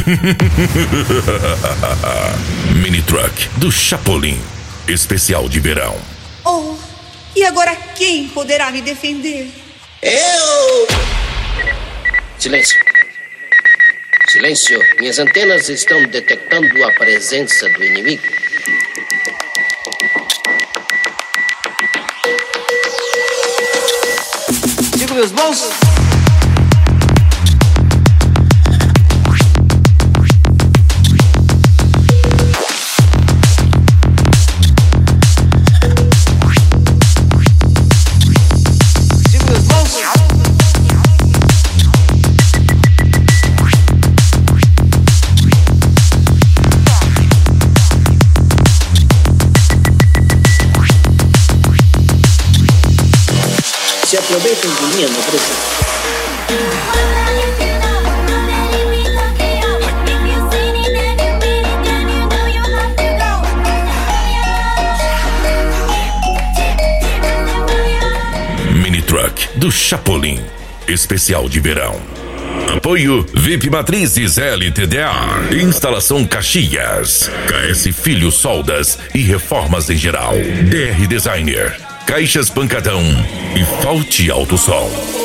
Mini Truck do Chapolin, especial de verão. Oh, e agora quem poderá me defender? Eu! Silêncio. Silêncio. Minhas antenas estão detectando a presença do inimigo. Digo meus bolsos. Se aproveitem de minha nobreza. Mini Truck do Chapolin, especial de verão. Apoio VIP Matrizes LTDA, Instalação Caxias, KS Filho Soldas e Reformas em Geral, DR Designer, Caixas Pancadão e Falte Alto Som.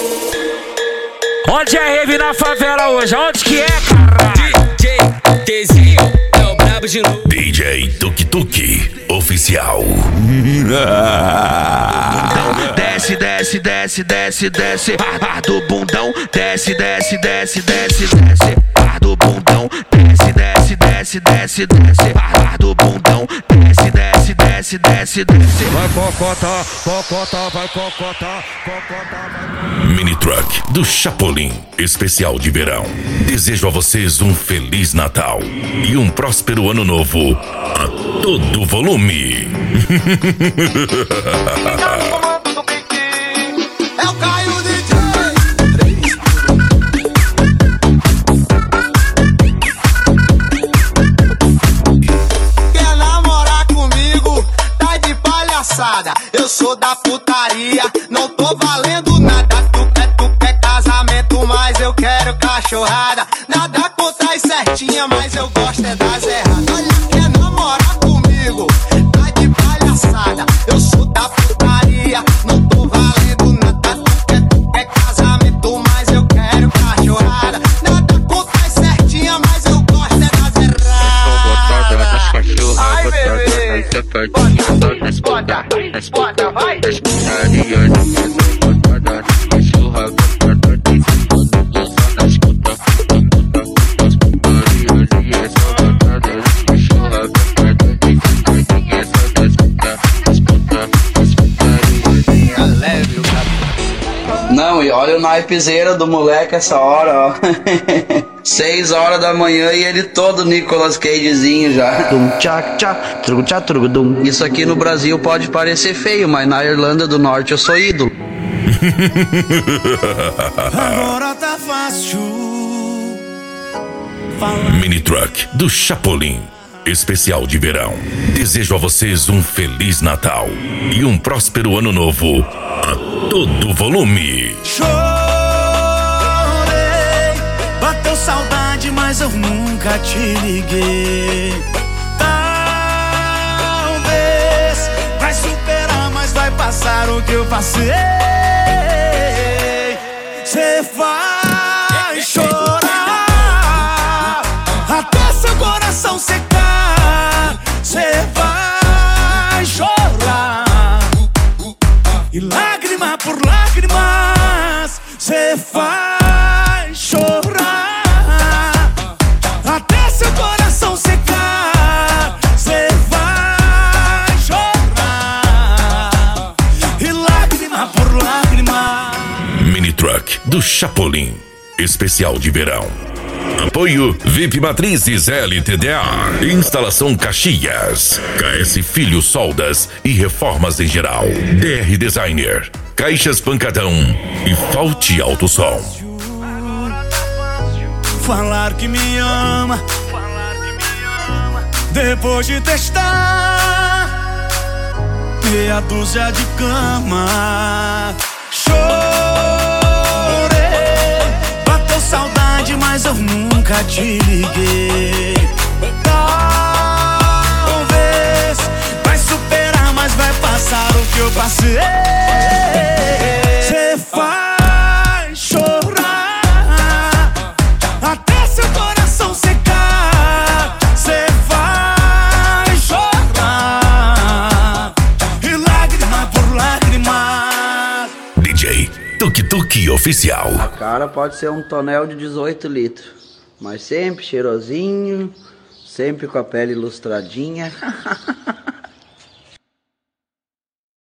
Onde é rave na favela hoje? Onde que é, caralho? DJ Tezinho é o brabo de novo. DJ Tuk Tuk Oficial. Desce, desce, desce, desce, desce, bar do bundão, desce, desce, desce, desce, desce, bar do bundão, desce, desce, desce, desce, desce, bar do bundão, desce, desce, desce, desce, desce. Vai cocota, cocota, vai cocota, cocota, vai. Mini Truck do Chapolin, especial de verão. Desejo a vocês um Feliz Natal e um próspero Ano Novo a todo volume. É o Caio DJ. Quer namorar comigo? Tá de palhaçada. Eu sou da putaria, não tô valendo nada. Tu quer casamento, mas eu quero cachorrada. Nada contra as certinhas, mas eu gosto é das erradas. Olha, quer namorar comigo? Tá de palhaçada. Eu sou da putaria, não tô valendo nada. Tu quer casamento, mas eu quero cachorrada. Nada contra as certinhas, mas eu gosto é das erradas. Ai, bebê, bota, vai. Não, e olha o naipezeira do moleque essa hora, ó. 6 horas da manhã e ele todo Nicolas Cagezinho já. Isso aqui no Brasil pode parecer feio, mas na Irlanda do Norte eu sou ídolo. Agora tá fácil. Mini Truck do Chapolin, especial de verão. Desejo a vocês um Feliz Natal e um próspero Ano Novo a todo volume. Chorei, bateu saudade, mas eu nunca te liguei. Talvez vai superar, mas vai passar o que eu passei. Cê vai chorar até seu coração secar. Cê vai chorar e lágrima por lágrimas cê vai chorar até seu coração secar. Cê vai chorar e lágrima por lágrima. Mini Truck do Chapolin, especial de verão. Apoio VIP Matrizes LTDA, Instalação Caxias, KS Filho Soldas e Reformas em Geral, DR Designer, Caixas Pancadão e Falte Alto Som. Falar que me ama depois de testar meia dúzia de cama. Chorei, bateu saudade, mas eu nunca nunca te liguei. Talvez vai superar, mas vai passar o que eu passei. Cê faz chorar até seu coração secar. Cê faz chorar e lágrima por lágrima. DJ Tuk Tuk Oficial. A cara pode ser um tonel de 18 litros, mas sempre cheirosinho, sempre com a pele ilustradinha.